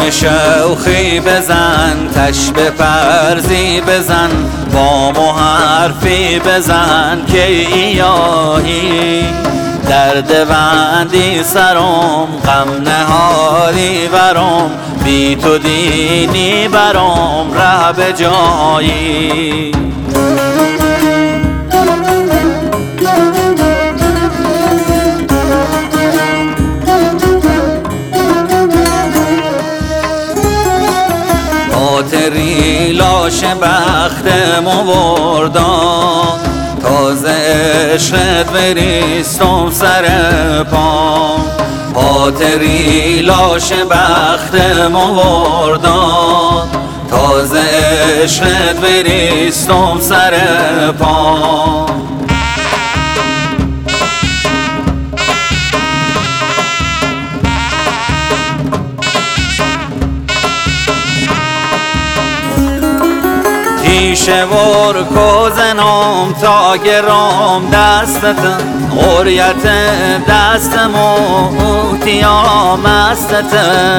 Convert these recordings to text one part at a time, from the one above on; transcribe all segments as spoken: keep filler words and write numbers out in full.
شون شوخی بزن، تش به پرزی بزن، با مو حرفی بزن که ایاهی درد بندی سرم، غم نهادی برم، بی تو دینی برم ره به جایی. خاطری لاش بختمو بردم، تازه عشقت بریستم سر پام. خاطری لاش بختمو بردم، تازه عشقت بریستم سر پام. تیشه ور کوزنم تا گرام دستت، غریت دستم و اوتیا مستت.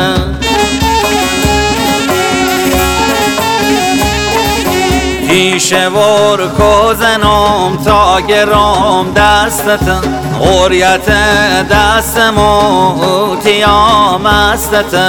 تیشه ور کوزنم تا گرام دستت، غریت دستم و اوتیا مستت.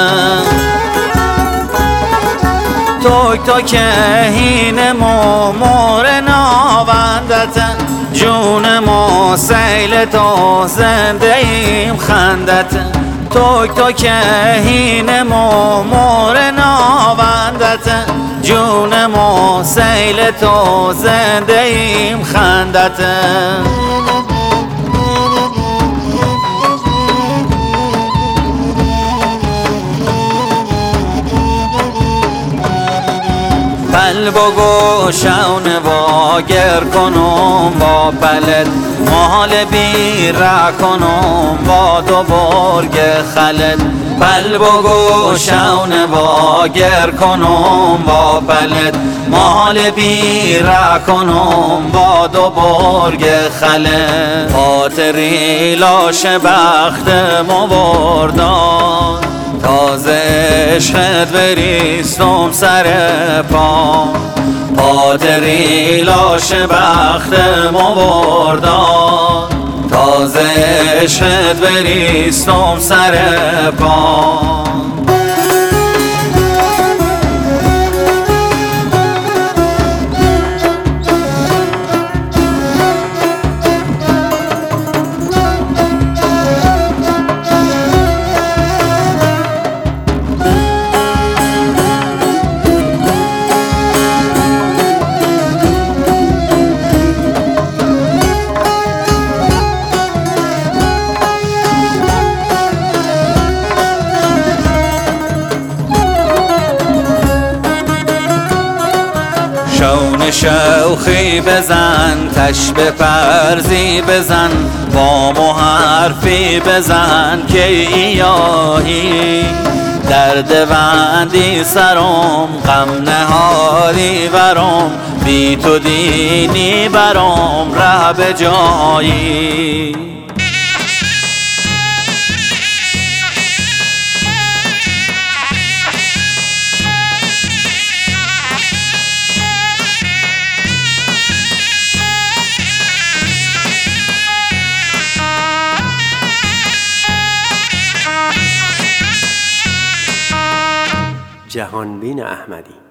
توی تو که هین مو مور ناوندت، جون مو سیل تو زنده ایم خندت. توی تو که هین مو مور ناوندت، جون مو سیل تو زنده ایم خندت. قلب و گوشم واگر کنم با پلت، مال بیره کنم با دو برگ خلت. قلب و گوشم واگر کنم با پلت، مال بیره کنم با دو برگ خلت. خاطری لاش بختمو بردم، تازه عشقت بریستم سر پام. خاطری لاش بختمو بردم، تازه عشقت بریستم سر پام. شون شوخی بزن، تش به پرزی بزن، با مو حرفی بزن که ایاهی درد بندی سرم، غم نهادی برم، بی تو دینی برم ره به جایی. جهانبین احمدی.